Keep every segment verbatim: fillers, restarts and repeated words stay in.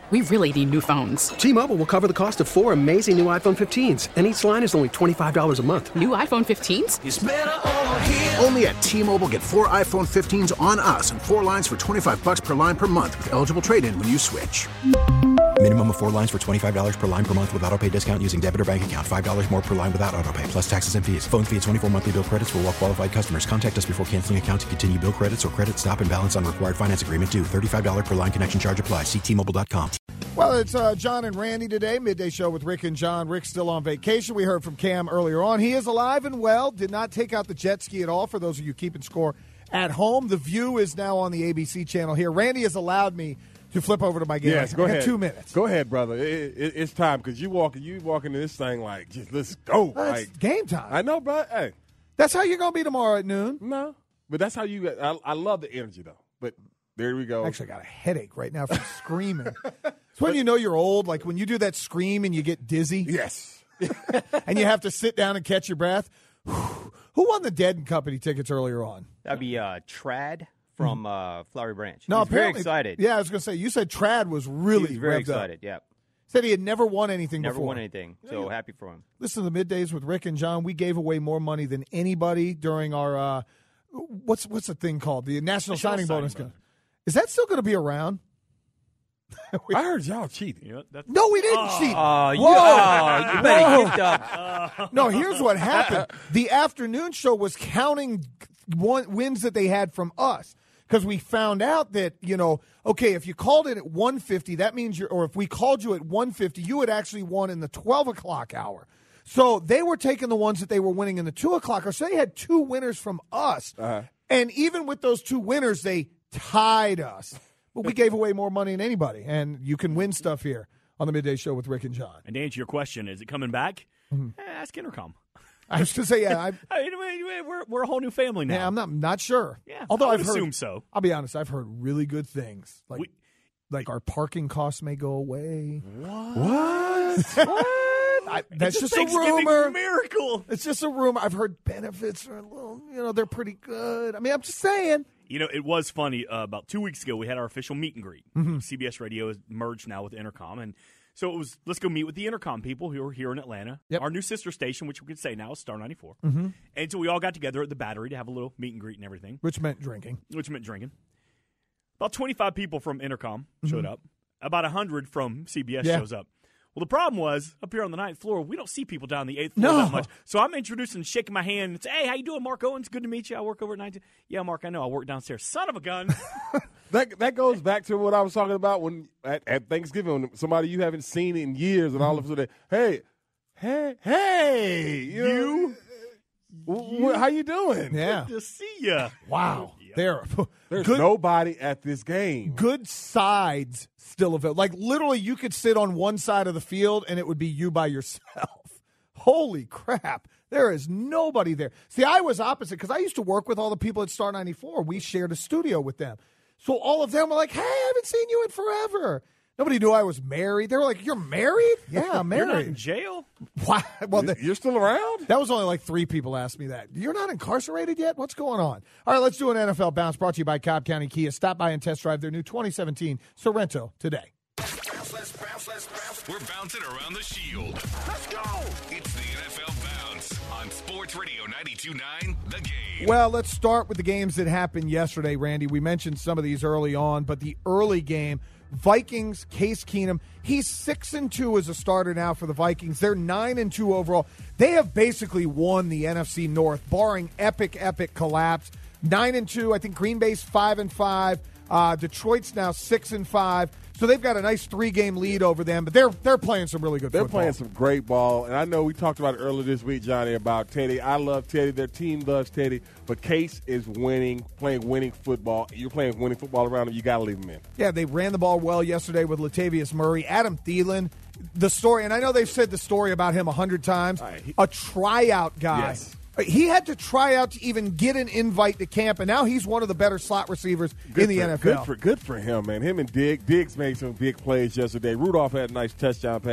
we really need new phones. T-Mobile will cover the cost of four amazing new iPhone fifteens, and each line is only twenty-five dollars a month. New iPhone fifteens? It's better over here. Only at T-Mobile, get four iPhone fifteens on us and four lines for twenty-five dollars per line per month with eligible trade-in when you switch. Minimum of four lines for twenty-five dollars per line per month with autopay discount using debit or bank account. five dollars more per line without autopay, plus taxes and fees. Phone fee at twenty-four monthly bill credits for well-qualified customers. Contact us before canceling account to continue bill credits or credit stop and balance on required finance agreement due. thirty-five dollars per line connection charge applies. See T Mobile dot com. Well, it's uh, John and Randy today, midday show with Rick and John. Rick's still on vacation. We heard from Cam earlier on. He is alive and well, did not take out the jet ski at all, for those of you keeping score at home. The View is now on the A B C channel here. Randy has allowed me to flip over to my game. Yes, go I ahead. got two minutes. Go ahead, brother. It, it, it's time because you walk, you walk into this thing like, just let's go. Well, like it's game time. I know, bro. Hey, that's how you're going to be tomorrow at noon. No, but that's how you. I, I love the energy though. But there we go. Actually, I got a headache right now from screaming. It's when you know you're old, like when you do that scream and you get dizzy. Yes. And you have to sit down and catch your breath. Who won the Dead and Company tickets earlier on? That'd be uh, Trad from uh, Flowery Branch. No, He's very apparently- excited. Yeah, I was going to say, you said Trad was really He was very revved up. excited, yeah. Said he had never won anything Never before. won anything, so happy for him. Listen to the Middays with Rick and John. We gave away more money than anybody during our, uh, what's what's the thing called? The National, National Signing, Signing Bonus. Bonus. Is that still going to be around? I heard y'all cheating. You know, that's, No, we didn't cheat. Oh, you, Whoa. oh, you better Whoa. get up. No, here's what happened. The afternoon show was counting one, wins that they had from us, because we found out that, you know, okay, if you called it at one fifty, that means you're, or if we called you at one fifty, you had actually won in the twelve o'clock hour. So they were taking the ones that they were winning in the two o'clock hour. So they had two winners from us. Uh-huh. And even with those two winners, they tied us. But we gave away more money than anybody. And you can win stuff here on the Midday Show with Rick and John. and to answer your question, is it coming back? Mm-hmm. Eh, ask Intercom. I was going to say, yeah, I, I mean, we- we- we're, we're a whole new family now. yeah, I'm not not sure. Yeah, Although I would I've heard, assume so. I'll be honest, I've heard really good things. Like, We- like our parking costs may go away. What? I, that's It's just a Thanksgiving rumor. miracle. It's just a rumor. I've heard benefits are a little, you know, they're pretty good. I mean, I'm just saying. You know, it was funny. Uh, about two weeks ago, we had our official meet and greet. Mm-hmm. C B S Radio is merged now with Intercom. And so it was, let's go meet with the Intercom people who are here in Atlanta. Yep. Our new sister station, which we could say now is Star ninety-four. Mm-hmm. And so we all got together at the Battery to have a little meet and greet and everything, Which meant drinking. which meant drinking. About twenty-five people from Intercom showed up. About one hundred from C B S Mm-hmm. Yeah. shows up. Well, the problem was, up here on the ninth floor, we don't see people down the eighth floor No. that much. So I'm introducing, shaking my hand, and say, hey, how you doing, Mark Owens? Good to meet you. I work over at nineteen. Yeah, Mark, I know. I work downstairs. Son of a gun. That that goes back to what I was talking about when at, at Thanksgiving, when somebody you haven't seen in years, and all of a sudden, hey, hey, hey, you, know, w- wh- how you doing? Yeah. Good to see you. Wow. There. There's good, nobody at this game. good sides still available. Like, literally, you could sit on one side of the field and it would be you by yourself. Holy crap. There is nobody there. See, I was opposite because I used to work with all the people at Star ninety-four. We shared a studio with them. So all of them were like, hey, I haven't seen you in forever. Nobody knew I was married. They were like, you're married? Yeah, I'm You're not in married. jail? Wow. Well, the, You're still around? that was only like three people asked me that. You're not incarcerated yet? What's going on? All right, let's do an N F L bounce brought to you by Cobb County Kia. Stop by and test drive their new twenty seventeen Sorrento today. Bounce, let's bounce, let's bounce. We're bouncing around the shield. Let's go. It's the N F L Bounce on Sports Radio ninety-two point nine, The Game. Well, let's start with the games that happened yesterday, Randy. We mentioned some of these early on, but the early game, Vikings, Case Keenum, he's six and two as a starter now for the Vikings. They're nine and two overall. They have basically won the N F C North, barring epic, epic collapse. Nine and two. I think Green Bay's five and five. Uh, Detroit's now six and five. So they've got a nice three-game lead over them, but they're they're playing some really good They're football. playing some great ball, and I know we talked about it earlier this week, Johnny, about Teddy. I love Teddy. Their team loves Teddy, but Case is winning, playing winning football. You're playing winning football around him. You got to leave him in. Yeah, they ran the ball well yesterday with Latavius Murray. Adam Thielen, the story, and I know they've said the story about him a hundred times, right, he- a tryout guy. Yes. He had to try out to even get an invite to camp, and now he's one of the better slot receivers Good in the for, N F L. Good for, good for him, man. Him and Diggs. Diggs made some big plays yesterday. Rudolph had a nice touchdown pass.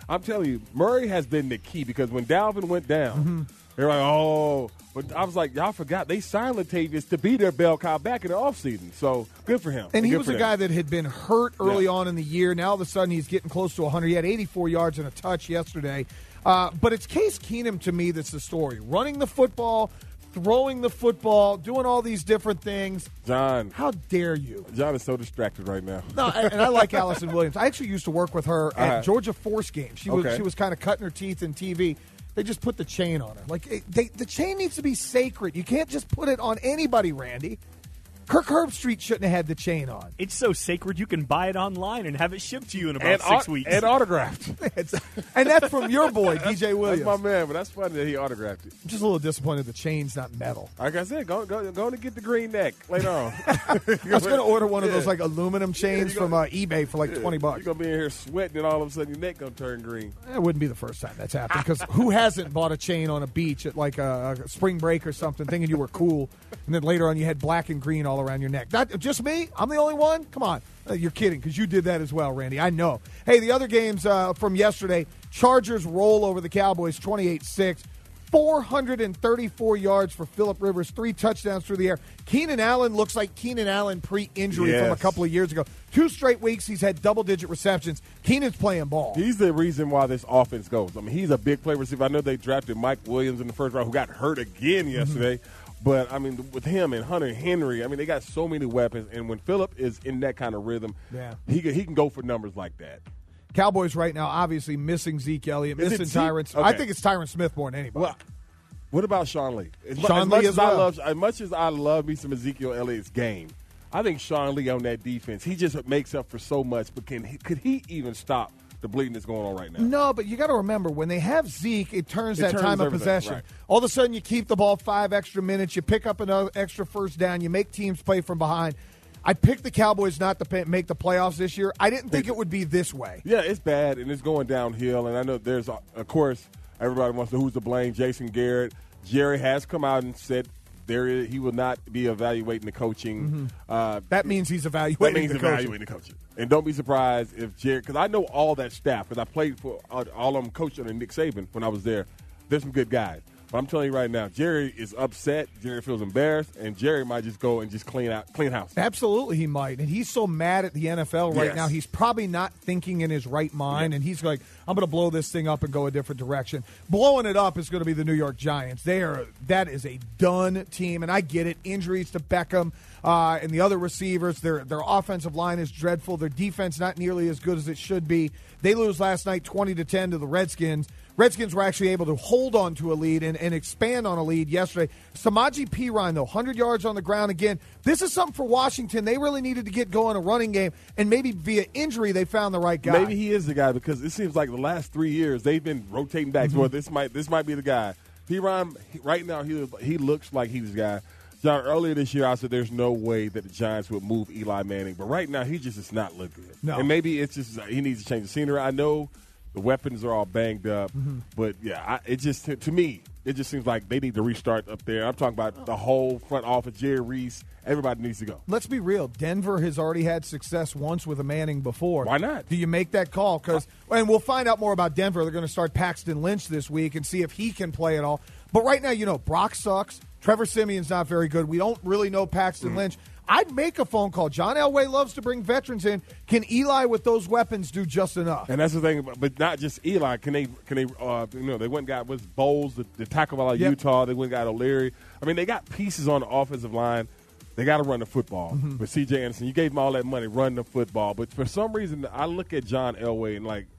I'm telling you, Murray has been the key because when Dalvin went down, mm-hmm. they're like, oh. But I was like, y'all forgot they signed Latavius to be their bell cow back in the offseason. So good for him. And, and he good was a guy that had been hurt early yeah. on in the year. Now all of a sudden he's getting close to one hundred. He had eighty-four yards and a touch yesterday. Uh, but it's Case Keenum to me that's the story. Running the football, throwing the football, doing all these different things. John. How dare you? John is so distracted right now. No, and I like Allison Williams. I actually used to work with her at uh-huh. Georgia Force games. She was okay. she was kind of cutting her teeth in T V. They just put the chain on her. Like it, they, the chain needs to be sacred. You can't just put it on anybody, Randy. Kirk Herbstreit shouldn't have had the chain on. It's so sacred you can buy it online and have it shipped to you in about and six au- weeks. And autographed. And that's from your boy, D J Williams. That's my man, but that's funny that he autographed it. I'm just a little disappointed the chain's not metal. Like I said, go go go to get the green neck later on. I was going to order one of yeah. those like aluminum chains yeah, from gonna, uh, eBay for like yeah, twenty bucks. You're going to be in here sweating and all of a sudden your neck going to turn green. It wouldn't be the first time that's happened because who hasn't bought a chain on a beach at like a, a spring break or something thinking you were cool and then later on you had black and green all around your neck? That just me? I'm the only one? Come on. Uh, you're kidding because you did that as well, Randy. I know. Hey, the other games uh, from yesterday, Chargers roll over the Cowboys twenty-eight six. four hundred thirty-four yards for Phillip Rivers, three touchdowns through the air. Keenan Allen looks like Keenan Allen pre-injury yes. from a couple of years ago. Two straight weeks he's had double-digit receptions. Keenan's playing ball. He's the reason why this offense goes. I mean, he's a big play receiver. I know they drafted Mike Williams in the first round who got hurt again yesterday. Mm-hmm. But, I mean, with him and Hunter Henry, I mean, they got so many weapons. And when Phillip is in that kind of rhythm, yeah. he can, he can go for numbers like that. Cowboys right now obviously missing Zeke Elliott, Is missing it Zeke? Tyron. Okay. I think it's Tyron Smith more than anybody. Well, what about Sean Lee? As, Sean as Lee much as as well. I love, as much as I love me some Ezekiel Elliott's game, I think Sean Lee on that defense, he just makes up for so much. But can he, could he even stop the bleeding that's going on right now? No, but you got to remember, when they have Zeke, it turns It that turns time of everything, possession. right. All of a sudden, you keep the ball five extra minutes, you pick up another extra first down, you make teams play from behind. I picked the Cowboys not to pay, make the playoffs this year. I didn't think it would be this way. Yeah, it's bad, and it's going downhill. And I know there's, of course, everybody wants to know who's to blame. Jason Garrett. Jerry has come out and said there is, he will not be evaluating the coaching. Mm-hmm. Uh, that means he's evaluating that means the evaluating coaching. the coaching. And don't be surprised if Jerry, because I know all that staff, because I played for all, all of them coaching under Nick Saban when I was there. There's some good guys. But I'm telling you right now, Jerry is upset. Jerry feels embarrassed, and Jerry might just go and just clean out, clean house. Absolutely, he might. And he's so mad at the N F L right Yes. now. He's probably not thinking in his right mind, Yeah. and he's like, "I'm going to blow this thing up and go a different direction." Blowing it up is going to be the New York Giants. They are that is a done team, and I get it. Injuries to Beckham uh, and the other receivers. Their their offensive line is dreadful. Their defense not nearly as good as it should be. They lose last night, twenty to ten to the Redskins. Redskins were actually able to hold on to a lead and, and expand on a lead yesterday. Samaje Perine, though, one hundred yards on the ground again. This is something for Washington. They really needed to get going a running game, and maybe via injury they found the right guy. Maybe he is the guy because it seems like the last three years they've been rotating backs. Mm-hmm. Well, this might this might be the guy. Perine, right now, he he looks like he's the guy. John, earlier this year, I said there's no way that the Giants would move Eli Manning, but right now he just does not look good. No. And maybe it's just he needs to change the scenery. I know the weapons are all banged up, mm-hmm. but yeah, I, it just to me it just seems like they need to restart up there. I'm talking about the whole front office, Jerry Reese. Everybody needs to go. Let's be real. Denver has already had success once with a Manning before. Why not? Do you make that call? Because, and we'll find out more about Denver. They're going to start Paxton Lynch this week and see if he can play at all. But right now, you know, Brock sucks. Trevor Simeon's not very good. We don't really know Paxton Mm. Lynch. I'd make a phone call. John Elway loves to bring veterans in. Can Eli, with those weapons, do just enough? And that's the thing, but not just Eli. Can they? Can they? Uh, you know, they went and got was Bowles, the, the tackle out of Yep. Utah. They went and got O'Leary. I mean, they got pieces on the offensive line. They got to run the football. Mm-hmm. But C J Anderson, you gave him all that money, run the football. But for some reason, I look at John Elway and like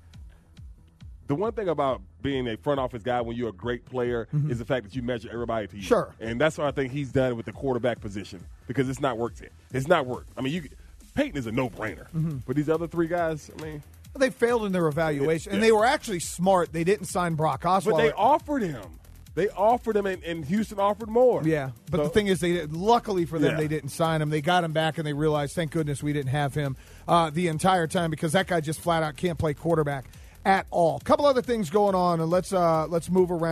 the one thing about being a front office guy when you're a great player Mm-hmm. is the fact that you measure everybody to you. Sure. And that's what I think he's done with the quarterback position because it's not worked yet. It's not worked. I mean, you Peyton is a no-brainer. Mm-hmm. But these other three guys, I mean. They failed in their evaluation, Yeah. and they were actually smart. They didn't sign Brock Osweiler. But they offered him. They offered him, and, and Houston offered more. Yeah, but So- the thing is, they luckily for them, Yeah. they didn't sign him. They got him back, and they realized, thank goodness we didn't have him uh, the entire time because that guy just flat out can't play quarterback at all. A couple other things going on, and let's uh, let's move around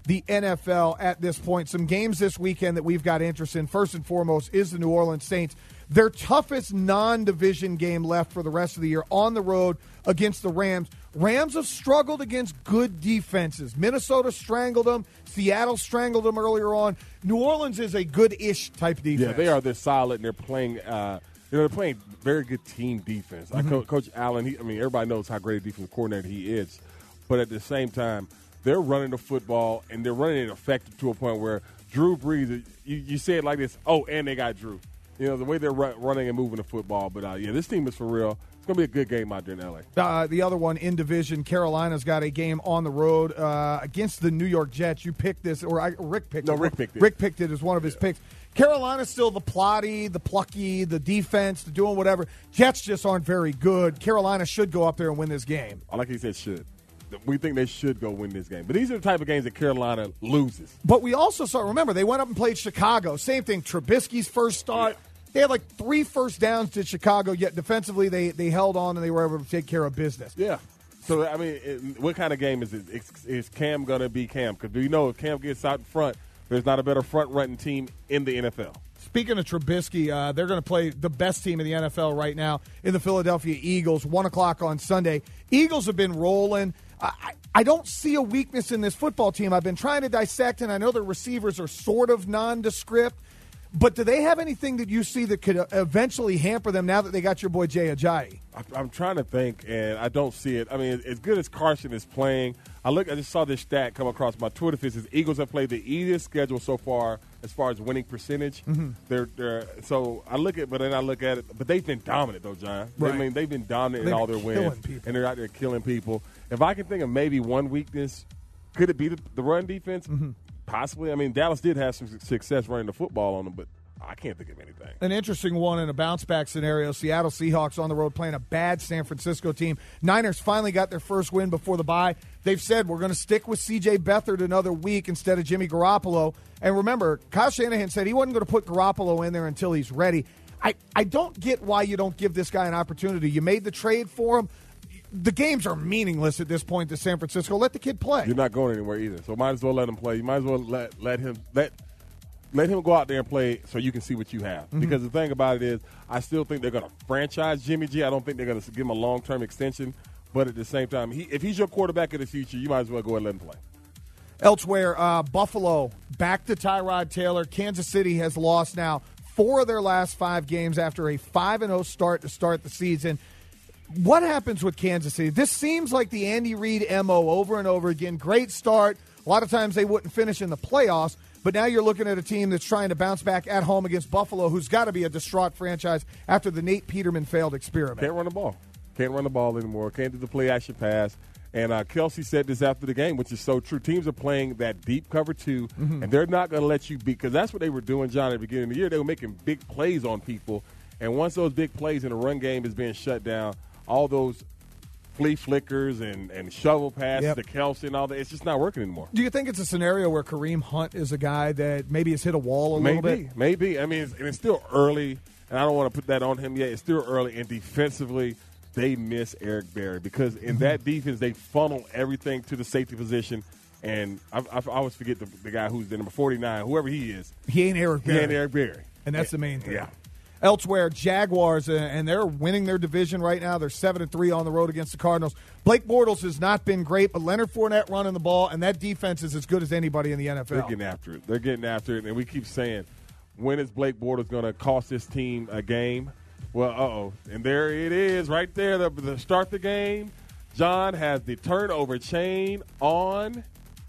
the N F L at this point. Some games this weekend that we've got interest in. First and foremost is the New Orleans Saints. Their toughest non-division game left for the rest of the year on the road against the Rams. Rams have struggled against good defenses. Minnesota strangled them. Seattle strangled them earlier on. New Orleans is a good-ish type defense. Yeah, they are. They're solid, and they're playing uh, you know, they're playing very good team defense. Mm-hmm. Like Co- Coach Allen, he, I mean, everybody knows how great a defensive coordinator he is. But at the same time, they're running the football, and they're running it effective to a point where Drew Brees, you, you say it like this, oh, and they got Drew. You know, the way they're run, running and moving the football. But, uh, yeah, this team is for real. It's going to be a good game out there in L A. Uh, the other one in division, Carolina's got a game on the road uh, against the New York Jets. You picked this, or I, Rick picked no, it. No, Rick picked it. Rick picked it as one of his yeah. picks. Carolina's still the plotty, the plucky, the defense, the doing whatever. Jets just aren't very good. Carolina should go up there and win this game. I like he said should. We think they should go win this game. But these are the type of games that Carolina loses. But we also saw, remember, they went up and played Chicago. Same thing, Trubisky's first start. Yeah. They had like three first downs to Chicago, yet defensively they, they held on and they were able to take care of business. Yeah. So, I mean, it, what kind of game is it? Is, is Cam going to be Cam? Because do you know if Cam gets out in front, there's not a better front-running team in the N F L. Speaking of Trubisky, uh, they're going to play the best team in the N F L right now in the Philadelphia Eagles, one o'clock on Sunday. Eagles have been rolling. I, I don't see a weakness in this football team. I've been trying to dissect, and I know their receivers are sort of nondescript. But do they have anything that you see that could eventually hamper them now that they got your boy Jay Ajayi? I'm trying to think, and I don't see it. I mean, as good as Carson is playing, I look. I just saw this stat come across my Twitter feed. Says Eagles have played the easiest schedule so far as far as winning percentage. Mm-hmm. They're, they're so I look at, but then I look at it. But they've been dominant though, John. Right. I mean, they've been dominant they've in all their wins, people. and they're out there killing people. If I can think of maybe one weakness, could it be the, the run defense? Mm-hmm. Possibly. I mean, Dallas did have some success running the football on them, but I can't think of anything. An interesting one in a bounce-back scenario. Seattle Seahawks on the road playing a bad San Francisco team. Niners finally got their first win before the bye. They've said, we're going to stick with C J Beathard another week instead of Jimmy Garoppolo. And remember, Kyle Shanahan said he wasn't going to put Garoppolo in there until he's ready. I, I don't get why you don't give this guy an opportunity. You made the trade for him. The games are meaningless at this point to San Francisco. Let the kid play. You're not going anywhere either, so might as well let him play. You might as well let, let him – let. Let him go out there and play so you can see what you have. Mm-hmm. Because the thing about it is, I still think they're going to franchise Jimmy G. I don't think they're going to give him a long-term extension. But at the same time, he, if he's your quarterback of the future, you might as well go ahead and let him play. Elsewhere, uh, Buffalo back to Tyrod Taylor. Kansas City has lost now four of their last five games after a five and oh start to start the season. What happens with Kansas City? This seems like the Andy Reid M O over and over again. Great start. A lot of times they wouldn't finish in the playoffs. But now you're looking at a team that's trying to bounce back at home against Buffalo, who's got to be a distraught franchise after the Nate Peterman failed experiment. Can't run the ball. Can't run the ball anymore. Can't do the play-action pass. And uh, Kelsey said this after the game, which is so true. Teams are playing that deep cover two, mm-hmm. and they're not going to let you beat, because that's what they were doing, John, at the beginning of the year. They were making big plays on people. And once those big plays in the run game is being shut down, all those flea flickers and, and shovel passes yep. to Kelsey and all that, it's just not working anymore. Do you think it's a scenario where Kareem Hunt is a guy that maybe has hit a wall a maybe, little bit? Maybe. I mean, it's, and it's still early, and I don't want to put that on him yet. It's still early, and defensively, they miss Eric Berry because in mm-hmm. that defense, they funnel everything to the safety position. And I, I, I always forget the, the guy who's the number forty-nine, whoever he is. He ain't Eric Berry. He ain't Eric Berry. And that's the main thing. Yeah. Elsewhere, Jaguars, uh, and they're winning their division right now. They're seven and three on the road against the Cardinals. Blake Bortles has not been great, but Leonard Fournette running the ball, and that defense is as good as anybody in the N F L. They're getting after it. They're getting after it, and we keep saying, when is Blake Bortles going to cost this team a game? Well, uh-oh. And there it is right there. The, the start the game. John has the turnover chain on.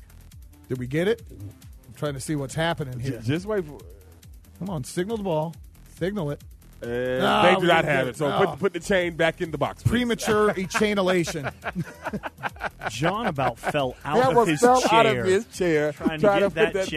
Did we get it? I'm trying to see what's happening here. Just wait for Come on, signal the ball. Signal it. Uh, no, they do not have it, so no. put, put the chain back in the box. Please. Premature chainulation. John about fell out that of was his fell chair. out of his chair. Trying, trying to to get put that, that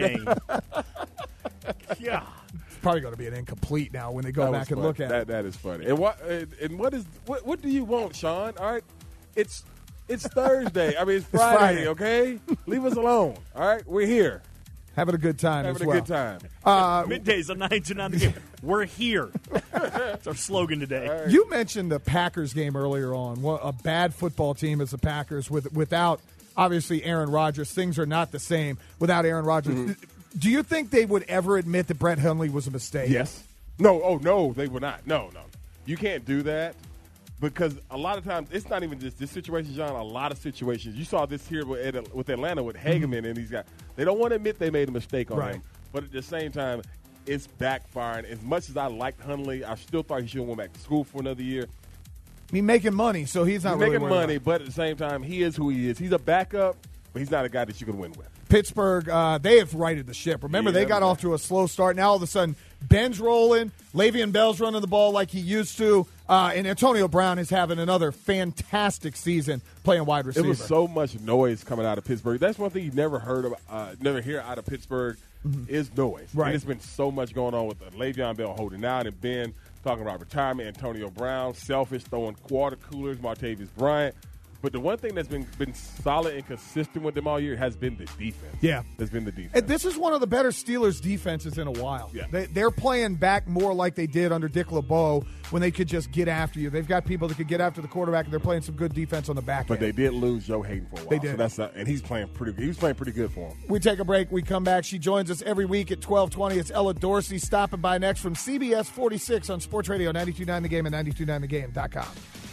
chain. Yeah. It's probably going to be an incomplete now when they go that back and funny. look at that, it. That is funny. And what and what is what, what do you want, Sean? All right, it's it's Thursday. I mean, it's Friday. It's Friday. Okay, leave us alone. All right, we're here. Having a good time Having as well. a good time. Uh, Middays on ninety-two point nine The Game. We're here. That's our slogan today. Right. You mentioned the Packers game earlier on. What a bad football team is the Packers with without obviously Aaron Rodgers. Things are not the same without Aaron Rodgers. Mm-hmm. Do you think they would ever admit that Brett Hundley was a mistake? Yes. No, oh, no, they would not. No, no. You can't do that because a lot of times it's not even just this situation, John. A lot of situations. You saw this here with, with Atlanta with Hageman and these guys. They don't want to admit they made a mistake on Right. him. But at the same time, it's backfiring. As much as I liked Hundley, I still thought he should have went back to school for another year. He's making money, so he's not He's really making worried money, about it. but at the same time, he is who he is. He's a backup, but he's not a guy that you can win with. Pittsburgh, uh, they have righted the ship. Remember, Yeah, they got man. off to a slow start. Now all of a sudden, Ben's rolling, Le'Veon Bell's running the ball like he used to, uh, and Antonio Brown is having another fantastic season playing wide receiver. It was so much noise coming out of Pittsburgh. That's one thing you never heard of, uh, never hear out of Pittsburgh is noise. Right. And there's been so much going on with uh, Le'Veon Bell holding out and Ben talking about retirement, Antonio Brown, selfish, throwing water coolers, Martavis Bryant. But the one thing that's been been solid and consistent with them all year has been the defense. Yeah. Has been the defense. And this is one of the better Steelers defenses in a while. Yeah. They, they're playing back more like they did under Dick LeBeau when they could just get after you. They've got people that could get after the quarterback, and they're playing some good defense on the back But end. they did lose Joe Hayden for a while. They did. So that's uh, and he's playing pretty good. He was playing pretty good for him. We take a break. We come back. She joins us every week at twelve twenty. It's Ella Dorsey stopping by next from C B S forty-six on Sports Radio ninety-two point nine The Game and ninety-two point nine the game dot com.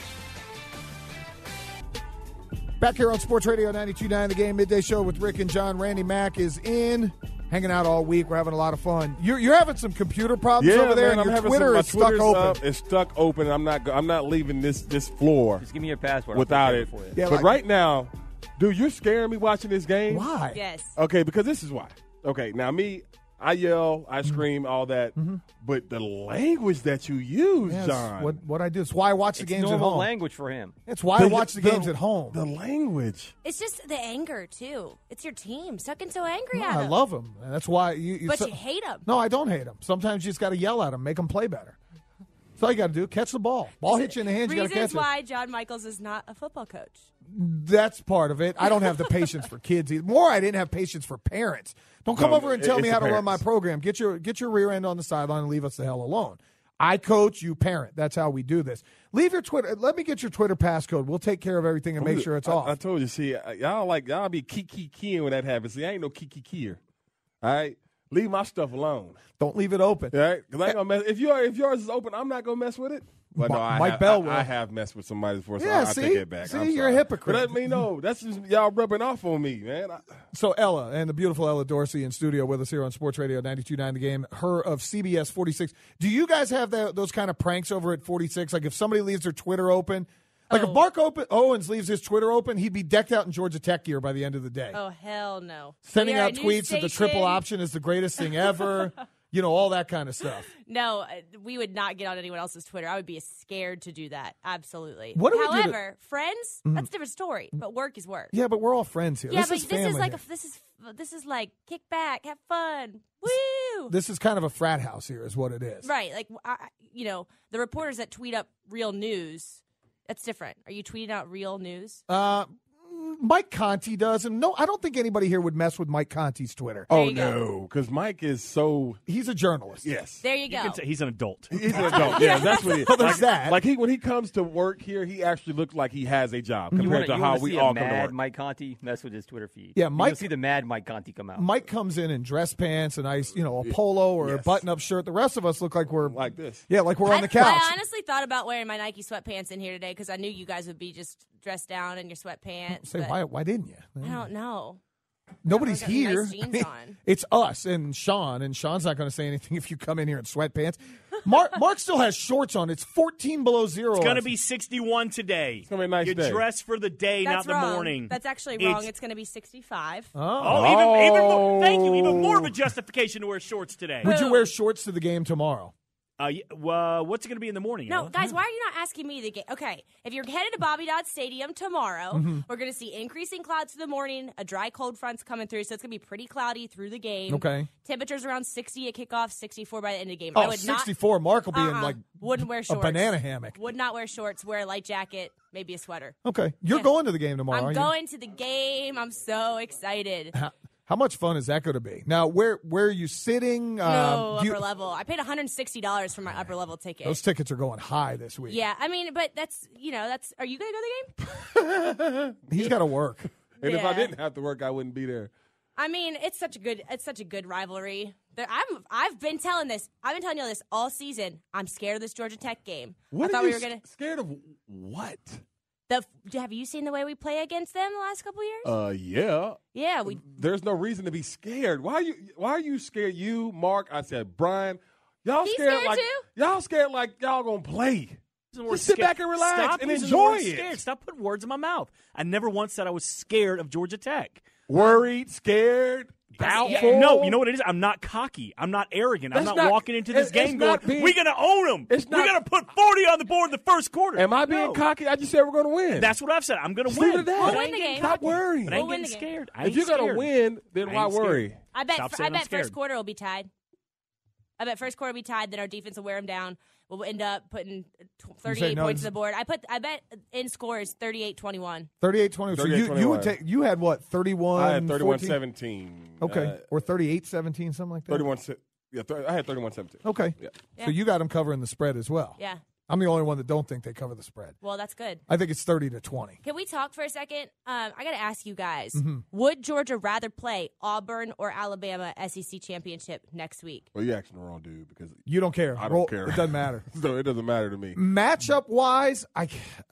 Back here on Sports Radio ninety-two point nine The Game Midday Show with Rick and John. Randy Mack is in, hanging out all week. We're having a lot of fun. You're, you're having some computer problems Yeah, over there, man, and I'm your having Twitter some, my is stuck Twitter's open. Up, it's stuck open. I'm not. I'm not leaving this this floor. Just give me your password. I'll without take it. care of for you. Yeah, but like- right now, dude, you're scaring me watching this game. Why? Yes. Okay, because this is why. Okay, now me, I yell, I scream, all that, but the language that you use, Yes, John. what, what I do. It's why I watch the It's games at normal home. language for him. It's why I watch the, games at home. The language. It's just the anger, too. It's your team. Stop getting so angry No, at I them. love them. That's why you. you But so- you hate them. No, I don't hate them. Sometimes you just got to yell at them, make them play better. That's all you got to do. Catch the ball. Ball hits you in the hands. You got to catch Reasons it. why John Michaels is not a football coach. That's part of it. I don't have the patience for kids either. More, I didn't have patience for parents. Don't come No, over and it- tell it's me the how to run my parents. program. Get your get your rear end on the sideline and leave us the hell alone. I coach, you parent. That's how we do this. Leave your Twitter. Let me get your Twitter passcode. We'll take care of everything and make sure it's I, off. I told you, see, y'all like y'all be kiki keying when that happens. See, I ain't no kiki keyer. All right, leave my stuff alone. Don't leave it open. All right, because I ain't gonna mess. If your if yours is open, I'm not gonna mess with it. But no, I Mike have, Bell I, will. I have messed with somebody before, so Yeah, I, I see? take it back. See, I'm you're a sorry. hypocrite. But I mean, no, that's just y'all rubbing off on me, man. I, So Ella and the beautiful Ella Dorsey in studio with us here on Sports Radio ninety-two point nine The Game. Her of C B S forty-six. Do you guys have that, those kind of pranks over at forty-six? Like if somebody leaves their Twitter open, like Oh. if Mark open, Owens leaves his Twitter open, he'd be decked out in Georgia Tech gear by the end of the day. Oh, hell no. Sending We are out a tweets news that the station. triple option is the greatest thing ever. You know, all that kind of stuff. No, uh, we would not get on anyone else's Twitter. I would be scared to do that. Absolutely. What do we do to- However, friends, that's a different story. But work is work. Yeah, but we're all friends here. Yeah, this but is this is family like here. a, this is this is like kick back, have fun, woo. This is kind of a frat house here, is what it is. Right, like I, you know, the reporters that tweet up real news. That's different. Are you tweeting out real news? Uh, Mike Conti does, and no, I don't think anybody here would mess with Mike Conti's Twitter. oh you go. no, because Mike is so He's a journalist. yes. There you You go. can say he's an adult. He's an adult. Yeah, that's what he is. Well, there's like, that. like he when he comes to work here, he actually looks like he has a job You compared wanna, to you how wanna we see all a come to mad work. Mike Conti? That's what his Twitter feed. Yeah, Mike- You'll see the mad Mike Conti come out. Mike comes in in dress pants, a nice, you know, a polo or a Yes. button-up shirt. The rest of us look like we're Like this. Yeah, like we're on I, the couch. I honestly thought about wearing my Nike sweatpants in here today because I knew you guys would be just dressed down in your sweatpants. Say but why? Why didn't you? I don't know. Nobody's I got some nice here. jeans I mean, on. it's us and Sean, and Sean's not going to say anything if you come in here in sweatpants. Mark, Mark still has shorts on. It's fourteen below zero. It's going to be sixty-one today. It's gonna be a nice you day. dress for the day, That's not the wrong. morning. That's actually wrong. It's- It's, going to be sixty-five. Oh. Oh, even, even more. Thank you. Even more of a justification to wear shorts today. Would you wear shorts to the game tomorrow? Uh, y- uh, what's it going to be in the morning? No, Ella? guys, why are you not asking me the game? Okay, if you're headed to Bobby Dodd Stadium tomorrow, Mm-hmm. we're going to see increasing clouds for the morning, a dry cold front's coming through, so it's going to be pretty cloudy through the game. Okay. Temperatures around sixty at kickoff, sixty-four by the end of the game. Oh, I would sixty-four. Mark will be not, in uh-uh, like wouldn't wear a shorts. banana hammock. Would not wear shorts, wear a light jacket, maybe a sweater. Okay. You're Yeah. going to the game tomorrow, I'm aren't you? going to the game. I'm so excited. How, how much fun is that going to be? Now, where where are you sitting? No Um, do upper you- level. I paid one hundred sixty dollars for my upper level ticket. Those tickets are going high this week. Yeah, I mean, but that's, you know, that's, are you going to go to the game? He's got to work. And if I Yeah. didn't have to work, I wouldn't be there. I mean, it's such a good it's such a good rivalry. There- I'm I've been telling this. I've been telling you this all season. I'm scared of this Georgia Tech game. What I thought are we you were gonna. s- scared of? What? The have you seen the way we play against them the last couple years? Uh, yeah. yeah, we. There's no reason to be scared. Why are you? Why are you scared? You, Mark, I said, Brian, y'all He's scared, scared like too? y'all scared like y'all gonna play. Using the word Just sit scared. back and relax Stop and using the enjoy word it. Scared. Stop putting words in my mouth. I never once said I was scared of Georgia Tech. Worried, scared, doubtful. No, you know what it is? I'm not cocky. I'm not arrogant. I'm That's not, not- walking into this it's- game it's going, not being- we're going to own them. it's We're not- going to put forty on the board in the first quarter. Am I being No. cocky? I just said we're gonna win. That's what I've said. I'm going to Just win. leave it at that. But We'll I win ain't the getting game. Stop cocky. worrying. But I ain't We'll win getting the game. scared. I if ain't you're gonna scared. win, then I why ain't scared. worry? I bet. Stop I saying I'm bet scared. first quarter will be tied. I bet first quarter will be tied. Then our defense will wear them down. We'll end up putting thirty-eight no, points it's- on the board. I put. I bet in score is thirty-eight twenty-one. thirty-eight twenty. So you, you would take you had what thirty-one I had thirty-one fourteen? seventeen. Okay. Uh, or thirty-eight seventeen, something like that. thirty-one. se- Yeah, thir- I had thirty-one seventeen. Okay. Yeah. Yeah. So you got them covering the spread as well. Yeah. I'm the only one that don't think they cover the spread. Well, that's good. I think it's thirty to twenty. Can we talk for a second? Um, I got to ask you guys: Mm-hmm. would Georgia rather play Auburn or Alabama S E C championship next week? Well, you're asking the wrong dude because You don't care. I don't Roll- care. It doesn't matter. so it doesn't matter to me. Matchup wise, I,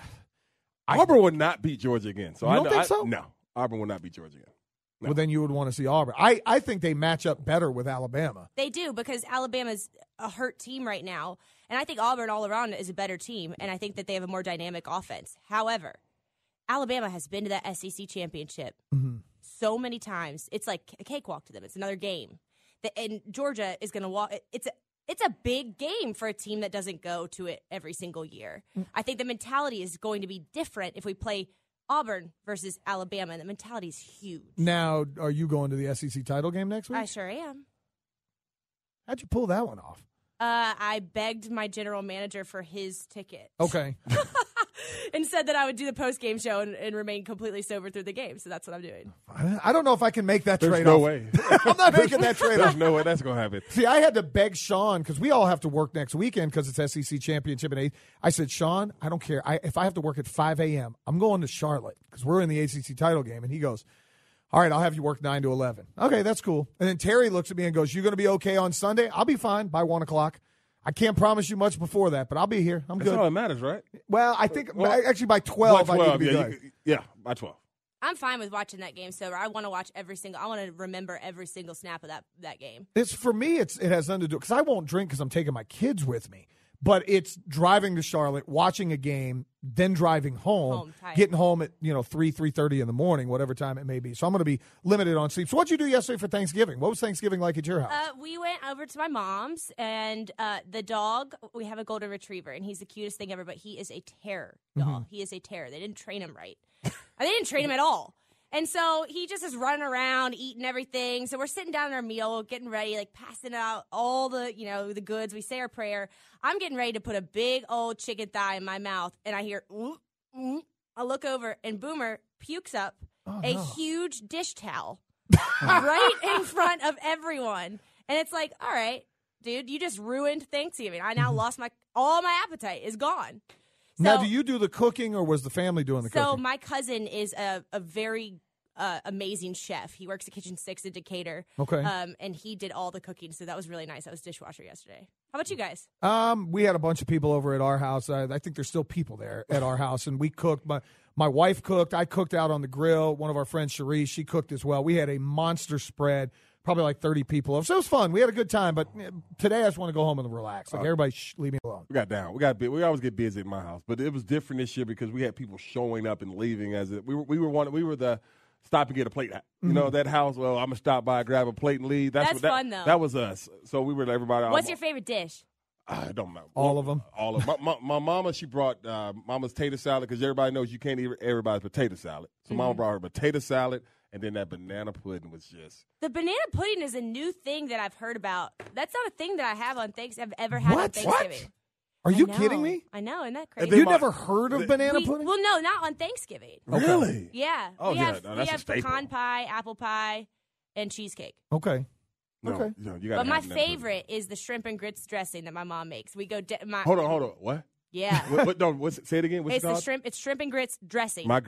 I Auburn would not beat Georgia again. So You I don't know- think I- so? No, Auburn would not beat Georgia again. No. well then you would want to see Auburn. I, I think they match up better with Alabama. They do because Alabama's a hurt team right now, and I think Auburn all around is a better team, and I think that they have a more dynamic offense. However, Alabama has been to that S E C championship Mm-hmm. so many times. It's like a cakewalk to them. It's another game. The, and Georgia is going to walk. It's a it's a big game for a team that doesn't go to it every single year. Mm. I think the mentality is going to be different if we play Auburn versus Alabama, and the mentality is huge. Now, are you going to the S E C title game next week? I sure am. How'd you pull that one off? Uh, I begged my general manager for his ticket. Okay. And said that I would do the post game show and, and remain completely sober through the game. So that's what I'm doing. I I don't know if I can make that There's trade no off. way. I'm not making that trade There's off. no way that's going to happen. See, I had to beg Sean because we all have to work next weekend because it's S E C championship and eight. I said, Sean, I don't care. I, if I have to work at five a.m., I'm going to Charlotte because we're in the A C C title game. And he goes, all right, I'll have you work nine to eleven. Okay, that's cool. And then Terry looks at me and goes, you going to be okay on Sunday? I'll be fine by one o'clock. I can't promise you much before that, but I'll be here. I'm That's good. all that matters, right? Well, I think Well, actually by twelve, By I need to twelve, be yeah, good. you could- yeah, by twelve. I'm fine with watching that game sober. I want to watch every single. I want to remember every single snap of that that game. It's for me. It's it has nothing to do because I won't drink because I'm taking my kids with me. But it's driving to Charlotte, watching a game, then driving home, Home, tight. getting home at you know three three thirty in the morning, whatever time it may be. So I'm going to be limited on sleep. So what'd you do yesterday for Thanksgiving? What was Thanksgiving like at your house? Uh, we went over to my mom's, and uh, the dog. We have a golden retriever, and he's the cutest thing ever. But he is a terror, y'all. Mm-hmm. He is a terror. They didn't train him right. they didn't train him at all. And so he just is running around, eating everything. So we're sitting down at our meal, getting ready, like passing out all the, you know, the goods. We say our prayer. I'm getting ready to put a big old chicken thigh in my mouth, and I hear, mm, mm. I look over, and Boomer pukes up Oh, a no. huge dish towel right in front of everyone. And it's like, all right, dude, you just ruined Thanksgiving. I now lost my, all my appetite is gone. So, now, do you do the cooking or was the family doing the so cooking? my cousin is a, a very uh, amazing chef. He works at Kitchen Six in Decatur. Okay. Um, and he did all the cooking, so that was really nice. I was dishwasher yesterday. How about you guys? Um, we had a bunch of people over at our house. I, I think there's still people there at our house, and we cooked. My my wife cooked. I cooked out on the grill. One of our friends, Cherise, she cooked as well. We had a monster spread, probably like thirty people. So it was fun. We had a good time. But eh, today I just want to go home and relax. Like everybody, shh, leave me alone. We got down. We got. bu- We always get busy at my house, but it was different this year because we had people showing up and leaving. As it, we were, we were one. We were the stop and get a plate. You know that house. Well, I'm gonna stop by, grab a plate, and leave. That's, That's what, that, fun, though. That was us. So we were everybody. What's your favorite dish? I don't know. All of 'em? All of my, my, my mama, she brought uh, mama's tater salad because everybody knows you can't eat everybody's potato salad. So Mm-hmm. mama brought her potato salad, and then that banana pudding was just. The banana pudding is a new thing that I've heard about. That's not a thing that I have on Thanks. I've ever had on What? Thanksgiving. Are I you know. kidding me? I know, isn't that And crazy? then You my- never heard of banana We- pudding? well, no, not on Thanksgiving. Really? Yeah. Oh, we yeah, have, no, we that's a have staple. pecan pie, apple pie, and cheesecake. Okay. No, Okay. no, you gotta But my have banana pudding. favorite is the shrimp and grits dressing that my mom makes. We go. De- my, Hold on, hold on. What? Yeah. what, what no, what's, say it again. What's it's it the called? shrimp. It's shrimp and grits dressing. My girl.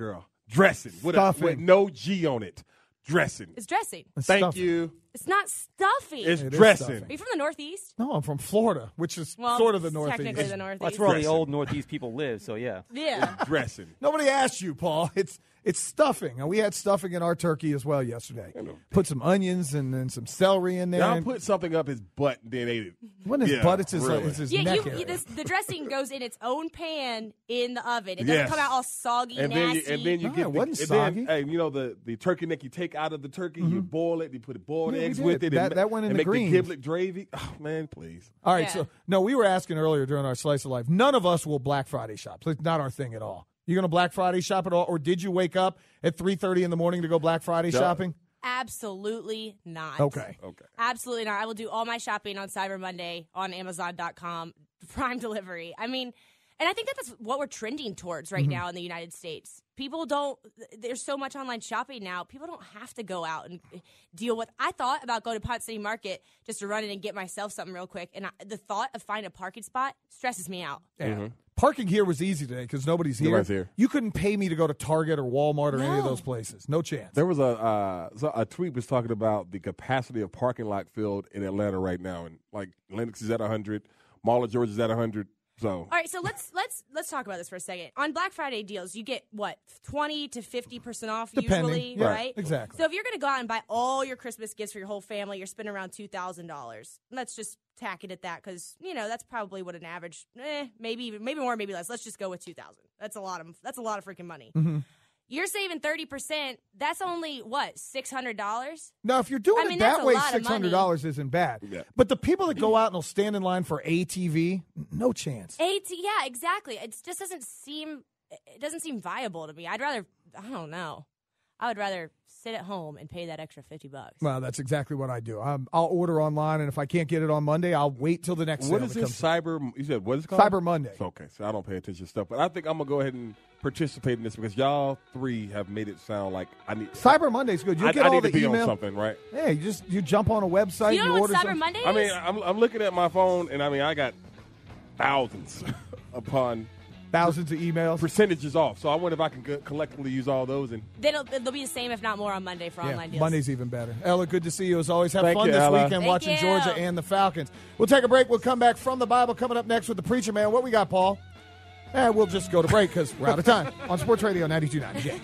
Dressing with, a, Stuffing. with no G on it. Dressing. It's dressing. It's Thank stuffing. you. It's not stuffing. It's It is dressing. stuffing. Are you from the Northeast? No, I'm from Florida, which is Well, sort of the it's Northeast. technically the Northeast. That's where all the Dressing. old Northeast people live, so yeah. Yeah. Dressing. Nobody asked you, Paul. It's it's stuffing. And we had stuffing in our turkey as well yesterday. Put some onions and then some celery in there. Y'all and put something up his butt and then ate it. when his Yeah, butt, it's his, uh, really. it's his Yeah, neck you, area. you, this, the dressing goes in its own pan in the oven. It doesn't Yes. come out all soggy, And then, you, nasty. and then you No, get it the, wasn't and soggy. then, hey, you know the, the turkey neck you take out of the turkey, you boil it, you put boiled Yeah, we eggs did. with it, That- and, that went in and the make greens. the giblet gravy. Oh man, please. All right, Yeah. so no, we were asking earlier during our Slice of Life. None of us will Black Friday shop. It's not our thing at all. You going to Black Friday shop at all, or did you wake up at three thirty in the morning to go Black Friday No. shopping? Absolutely not. Okay. Okay. Absolutely not. I will do all my shopping on Cyber Monday on Amazon dot com, Prime delivery. I mean, and I think that that's what we're trending towards right Mm-hmm. now in the United States. People don't, there's so much online shopping now. People don't have to go out and deal with. I thought about going to Pot City Market just to run in and get myself something real quick. And I, the thought of finding a parking spot stresses me out. Yeah. Parking here was easy today because nobody's here. Nobody's here. You couldn't pay me to go to Target or Walmart or any of No. those places. No chance. There was a uh, so a tweet was talking about the capacity of parking lot filled in Atlanta right now, and like Lennox is at one hundred, Mall of Georgia is at one hundred. So All right, so let's let's let's talk about this for a second. On Black Friday deals, you get what twenty to fifty percent off Depending. usually, Yeah, right? exactly. So if you're going to go out and buy all your Christmas gifts for your whole family, you're spending around two thousand dollars. Let's just tack it at that because you know that's probably what an average, eh, maybe even maybe more, maybe less. Let's just go with two thousand. That's a lot of that's a lot of freaking money. Mm-hmm. You're saving thirty percent. That's only what six hundred dollars. Now, if you're doing I mean, it that's that a way, lot of six hundred dollars isn't bad. Yeah. But the people that go out and will stand in line for A T V, no chance. Eight, yeah, exactly. It just doesn't seem it doesn't seem viable to me. I'd rather I don't know. I would rather sit at home and pay that extra fifty bucks. Well, that's exactly what I do. Um, I'll order online, and if I can't get it on Monday, I'll wait till the next what sale is that this comes. cyber? You said what is it called? Cyber Monday. So, okay, so I don't pay attention to stuff, but I think I'm gonna go ahead and participate in this because y'all three have made it sound like I need Cyber Monday's good. You I, get I all need the to be email. on something, right? Yeah, you just you jump on a website. You don't know what order Cyber something. Monday is? I mean, I'm I'm looking at my phone and I mean I got thousands upon thousands of emails. percentages off. So I wonder if I can go- collectively use all those and They'll, they'll be the same, if not more, on Monday for Yeah, online deals. Monday's even better. Ella, good to see you as always. Have Thank fun you, this Ella. weekend Thank watching you. Georgia and the Falcons. We'll take a break. We'll come back from the Bible. Coming up next with the Preacher Man. What we got, Paul? Eh, we'll just go to break because we're out of time on Sports Radio ninety-two point nine. Yeah.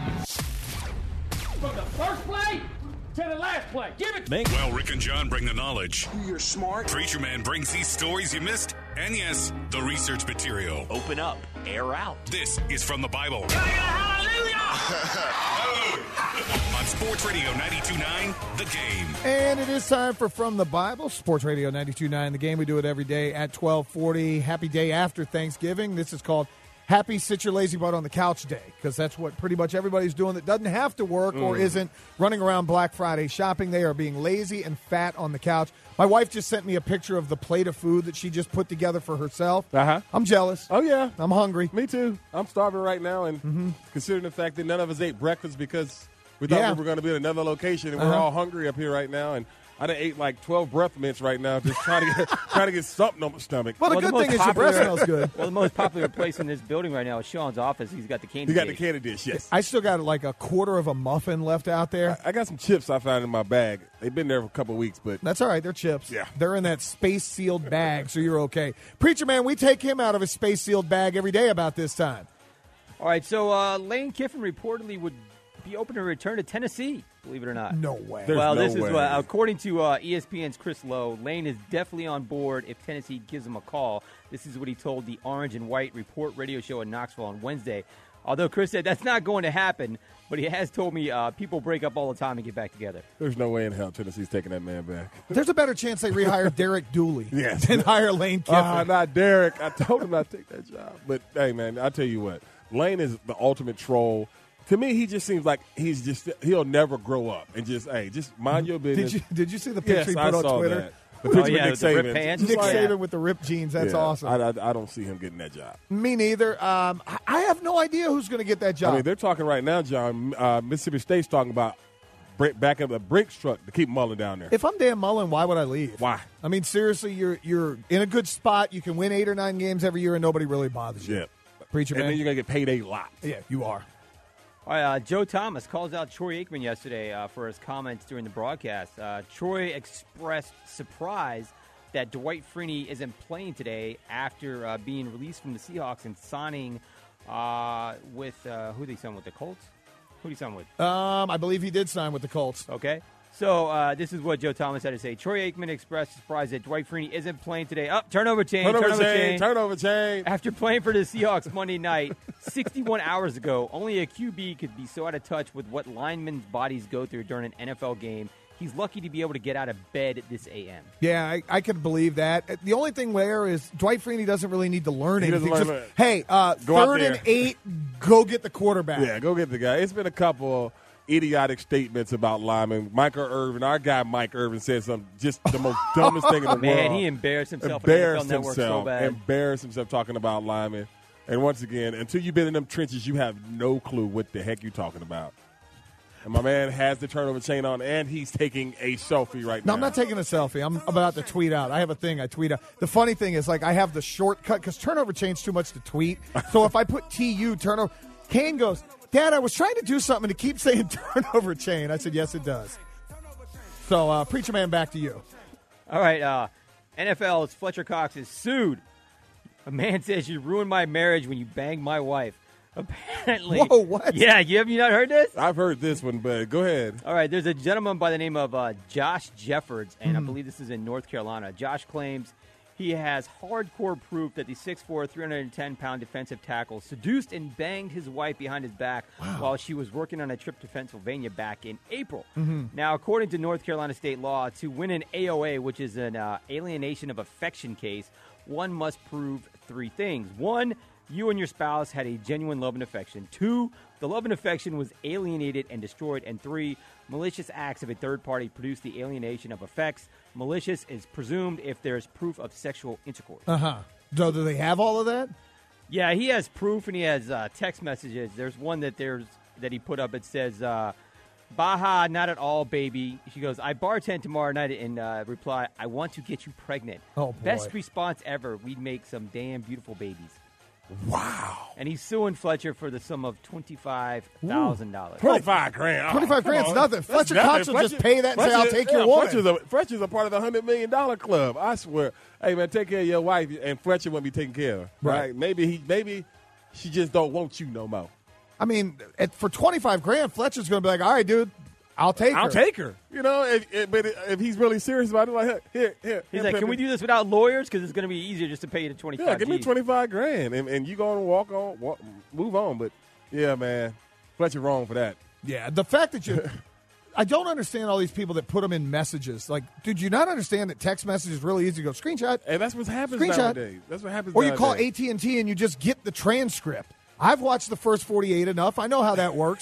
From the first play to the last play. Give it to me. Well, Rick and John bring the knowledge. You're smart. Preacher Man brings these stories you missed, and yes, the research material. Open up. Air out. This is from the Bible. On Sports Radio ninety-two point nine, The Game. And it is time for From the Bible, Sports Radio ninety-two point nine, The Game. We do it every day at twelve forty. Happy day after Thanksgiving. This is called Happy Sit Your Lazy Butt on the Couch Day because that's what pretty much everybody's doing that doesn't have to work or Mm. isn't running around Black Friday shopping. They are being lazy and fat on the couch. My wife just sent me a picture of the plate of food that she just put together for herself. Uh-huh. I'm jealous. Oh, yeah. I'm hungry. Me too. I'm starving right now, and Mm-hmm. considering the fact that none of us ate breakfast because we thought Yeah. we were going to be at another location, and we're Uh-huh. all hungry up here right now, and I done ate like twelve breath mints right now, just trying to get trying to get something on my stomach. Well, the Well, the good most thing is your breath popular- smells good. Well, the most popular place in this building right now is Sean's office. He's got the candy. You got the dish. candy dish, yes. I still got like a quarter of a muffin left out there. I got some chips I found in my bag. They've been there for a couple of weeks, but That's all right. They're chips. Yeah. They're in that space sealed bag, so you're okay. Preacher Man, we take him out of his space sealed bag every day about this time. All right, so uh, Lane Kiffin reportedly would be open to return to Tennessee, believe it or not. No way. There's well, no this way. is uh, according to uh, E S P N's Chris Lowe. Lane is definitely on board if Tennessee gives him a call. This is what he told the Orange and White Report radio show in Knoxville on Wednesday. Although Chris said that's not going to happen, but he has told me uh, people break up all the time and get back together. there's no way in hell Tennessee's taking that man back. There's a better chance they rehire Derek Dooley Yes. than hire Lane Kiffin. Ah, not Derek. I told him not to take that job. But, hey, man, I tell you what. Lane is the ultimate troll. To me, he just seems like he's just – he'll never grow up. And just, hey, just mind your business. Did you did you see the picture Yes, he I put on saw Twitter? that. The Oh, picture yeah, with with the Nick ripped Saban. pants. Just Nick like- Saban with the ripped jeans. That's Yeah, awesome. I, I, I don't see him getting that job. Me neither. Um, I- I have no idea who's going to get that job. I mean, they're talking right now, John. Uh, Mississippi State's talking about break, back up a Brinks truck to keep Mullen down there. if I'm Dan Mullen, why would I leave? Why? I mean, seriously, you're you're in a good spot. You can win eight or nine games every year, and nobody really bothers you. Yeah. Preacher And Man. then you're going to get paid a lot. Yeah, you are. All right, uh, Joe Thomas calls out Troy Aikman yesterday uh, for his comments during the broadcast. Uh, Troy expressed surprise that Dwight Freeney isn't playing today after uh, being released from the Seahawks and signing uh, with uh, who did he sign with? The Colts? Who did he sign with? Um, I believe he did sign with the Colts. Okay. So uh, this is what Joe Thomas had to say. Troy Aikman expressed surprise that Dwight Freeney isn't playing today. Up, oh, turnover chain, turnover, turnover chain, chain, turnover chain. After playing for the Seahawks Monday night, sixty-one hours ago, only a Q B could be so out of touch with what linemen's bodies go through during an N F L game. He's lucky to be able to get out of bed at this A M. Yeah, I, I could believe that. The only thing there is Dwight Freeney doesn't really need to learn He anything. doesn't Just, learn it. hey, uh, Go out third there. and eight, go get the quarterback. Yeah, go get the guy. It's been a couple idiotic statements about linemen. Michael Irvin, our guy Mike Irvin, said some just the most dumbest thing in the Man, world. he embarrassed himself Embarrassed on the N F L Network so himself. bad. Embarrassed himself talking about linemen. And once again, until you've been in them trenches, you have no clue what the heck you're talking about. And my man has the turnover chain on, and he's taking a selfie right No, now. I'm not taking a selfie. I'm about to tweet out. I have a thing I tweet out. The funny thing is, like, I have the shortcut because turnover chain's too much to tweet. So if I put T U turnover, Kane goes, Dad, I was trying to do something to keep saying turnover chain. I said, yes, it does. So, uh, Preacher Man, back to you. All right, uh, N F L's Fletcher Cox is sued. A man says you ruined my marriage when you banged my wife. Apparently. Whoa, what? Yeah, you have you not heard this? I've heard this one, but go ahead. All right, there's a gentleman by the name of uh, Josh Jeffords, and I Mhm. believe this is in North Carolina. Josh claims he has hardcore proof that the six foot four, three hundred ten pound defensive tackle seduced and banged his wife behind his back while she was working on a trip to Pennsylvania back in April. Mhm. Now, according to North Carolina state law, to win an A O A, which is an uh, alienation of affection case, one must prove three things. One, you and your spouse had a genuine love and affection. Two, the love and affection was alienated and destroyed. And three, malicious acts of a third party produce the alienation of affects. Malicious is presumed if there's proof of sexual intercourse. Uh-huh. So do they have all of that? Yeah, he has proof and he has uh, text messages. There's one that there's that he put up. It says, uh, Baha, not at all, baby. She goes, I bartend tomorrow night and uh, reply, I want to get you pregnant. Oh, boy. Best response ever. We'd make some damn beautiful babies. Wow. And he's suing Fletcher for the sum of twenty-five thousand dollars. twenty-five grand. Oh, twenty-five come grand's on. nothing. That's Fletcher nothing. Cox will just Fletcher- pay that and say, I'll Fletcher- take your yeah, woman. Fletcher's a, Fletcher's a part of the one hundred million dollars club. I swear. Hey, man, take care of your wife, and Fletcher won't be taking care of her. Right. Right? Maybe he, maybe she just don't want you no more. I mean, at, for twenty-five grand, Fletcher's going to be like, all right, dude, I'll take her. I'll take her. You know, if, if, but if he's really serious about it, like, here, here, here. He's here, like, can Pimpin'. we do this without lawyers? Because it's going to be easier just to pay you the twenty-five. Yeah, give me G's. twenty-five grand, and, and you go and walk on, walk, move on. But yeah, man, Fletcher wrong for that. Yeah, the fact that you... I don't understand all these people that put them in messages. Like, did you not understand that text message is really easy to go, screenshot? And that's what happens Screenshot. nowadays. That's what happens Or you nowadays. call A T and T and you just get the transcript. I've watched the first forty-eight enough. I know how that works.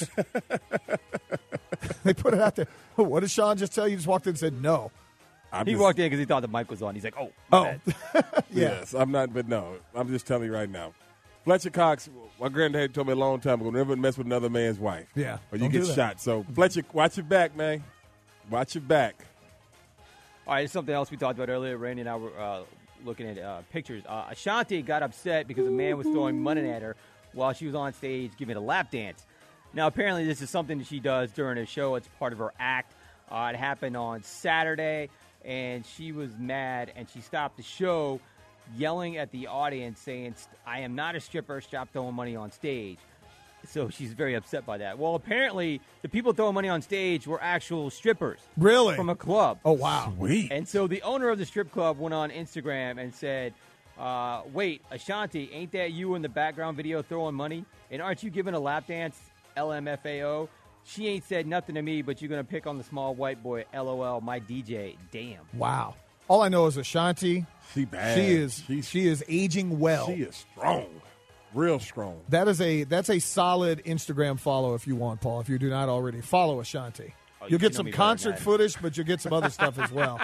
They put it out there. What did Sean just tell you? He just walked in and said no. I'm He just- walked in because he thought the mic was on. He's like, oh, my Oh. bad. Yes, I'm not, but no, I'm just telling you right now. Fletcher Cox, my granddad told me a long time ago, never mess with another man's wife. Yeah, Or you don't get do that. shot. So, Fletcher, watch your back, man. Watch your back. All right, something else we talked about earlier. Randy and I were uh, looking at uh, pictures. Uh, Ashanti got upset because a man was throwing money at her while she was on stage giving a lap dance. Now, apparently, this is something that she does during a show. It's part of her act. Uh, it happened on Saturday, and she was mad, and she stopped the show yelling at the audience saying, I am not a stripper, stop throwing money on stage. So she's very upset by that. Well, apparently, the people throwing money on stage were actual strippers. Really? From a club. Oh, wow. Sweet. And so the owner of the strip club went on Instagram and said, uh, wait, Ashanti, ain't that you in the background video throwing money? And aren't you giving a lap dance, L M F A O? She ain't said nothing to me, but you're going to pick on the small white boy, LOL, my D J. Damn. Wow. All I know is Ashanti. She bad. She is. She's- she is aging well. She is strong. Real strong. That is a that's a solid Instagram follow if you want, Paul. If you do not already follow Ashanti, Oh, you you'll get know some me better than concert that. footage, but you'll get some other stuff as well.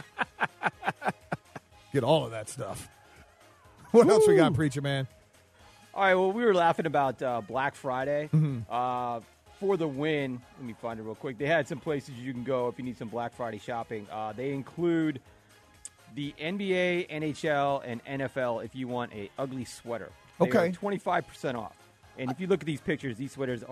Get all of that stuff. What else we got, Preacher Man? All right, well, we were laughing about uh, Black Friday. Mhm. Uh, for the win, let me find it real quick. They had some places you can go if you need some Black Friday shopping. Uh, they include the N B A, N H L, and N F L if you want a ugly sweater. They Okay. are twenty-five percent off. And if you look at these pictures, these sweaters are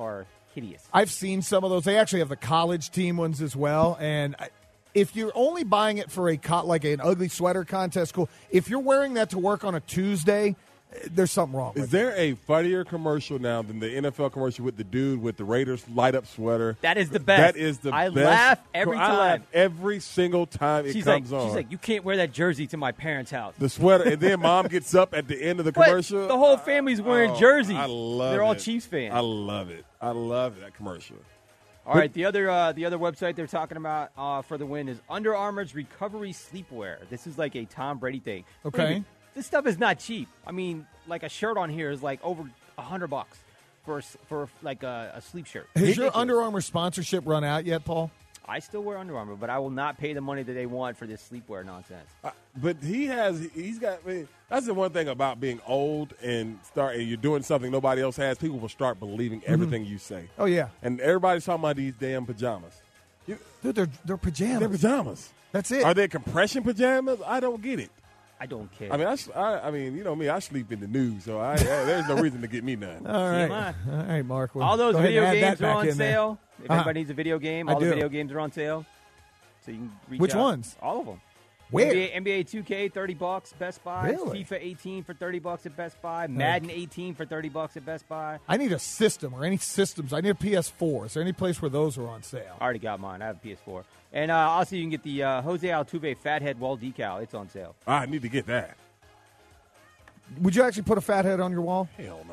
hideous. I've seen some of those. They actually have the college team ones as well. And I, if you're only buying it for a co- like an ugly sweater contest, cool. If you're wearing that to work on a Tuesday, there's something wrong with Is there a funnier commercial now than the N F L commercial with the dude with the Raiders light-up sweater? That is the best. That is the I best. laugh every I time. laugh every single time it she's comes like, on. She's like, you can't wear that jersey to my parents' house. The sweater, and then mom gets up at the end of the But commercial. the whole family's wearing Oh, jerseys. I love They're it. all Chiefs fans. I love it. I love that commercial. All right, the other uh, the other website they're talking about uh, for the win is Under Armour's Recovery Sleepwear. This is like a Tom Brady thing. Okay. This stuff is not cheap. I mean, like a shirt on here is like over a hundred bucks for a s- for like a, a sleep shirt. Has Ridiculous. your Under Armour sponsorship run out yet, Paul? I still wear Under Armour, but I will not pay the money that they want for this sleepwear nonsense. Uh, but he has, he's got, I mean, that's the one thing about being old and start, and you're doing something nobody else has. People will start believing everything you say. Oh, yeah. And everybody's talking about these damn pajamas. You, Dude, they're, they're pajamas. They're pajamas. That's it. Are they compression pajamas? I don't get it. I don't care. I mean, I, s- I, I mean, you know me. I sleep in the news, so I, I, there's no reason to get me none. All right. T M I. All right, Mark. Well, All those go ahead video and add games that are back on in there. sale. If Uh-huh. anybody needs a video game, I all the do. video games are on sale. So you can reach Which out. ones? All of them. Where? N B A, N B A two K, thirty bucks, Best Buy. Really? FIFA eighteen for thirty bucks at Best Buy. Madden eighteen for thirty bucks at Best Buy. I need a system or any systems. I need a P S four. Is there any place where those are on sale? I already got mine. I have a P S four. And uh, also, you can get the uh, Jose Altuve Fathead Wall decal. It's on sale. I need to get that. Would you actually put a fat head on your wall? Hell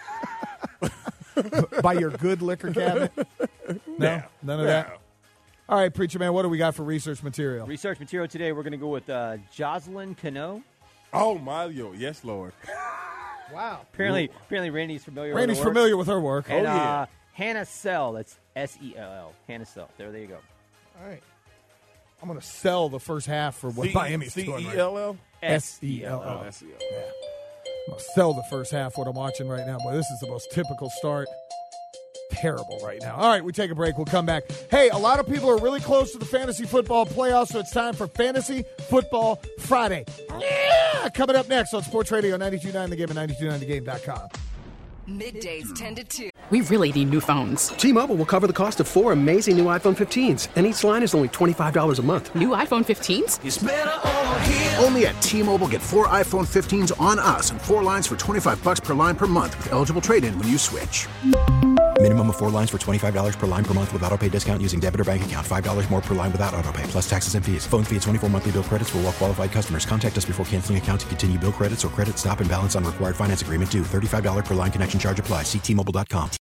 no. By your good liquor cabinet? No? Yeah. None of Yeah. that? All right, Preacher Man, what do we got for research material? Research material today, we're going to go with uh, Jocelyn Cano. Oh, Mario. Yes, Lord. Wow. Apparently, apparently Randy's familiar Randy's with her work. familiar with her work. And, Oh, yeah. uh, Hannah Sell. That's S E L L. Hannah Sell. There, there you go. All right. I'm going to sell the first half for what C- Miami's C doing. E right L L? now. S E L L. Oh, S E L L. Yeah. I'm going to sell the first half what I'm watching right now. Boy, this is the most typical start. Terrible right now. All right, we take a break. We'll come back. Hey, a lot of people are really close to the fantasy football playoffs, so it's time for Fantasy Football Friday. Yeah! Coming up next on Sports Radio ninety-two point nine The Game and ninety-two point nine the game dot com. Middays ten to two. We really need new phones. T-Mobile will cover the cost of four amazing new iPhone fifteens, and each line is only twenty-five dollars a month. New iPhone fifteens? It's better over here. Only at T-Mobile, get four iPhone fifteens on us and four lines for twenty-five bucks per line per month with eligible trade-in when you switch. Minimum of four lines for twenty-five dollars per line per month with auto pay discount using debit or bank account. five dollars more per line without auto pay, plus taxes and fees. Phone fee at twenty-four monthly bill credits for well-qualified customers. Contact us before canceling account to continue bill credits or credit stop and balance on required finance agreement due. thirty-five dollars per line connection charge applies. See T Mobile dot com.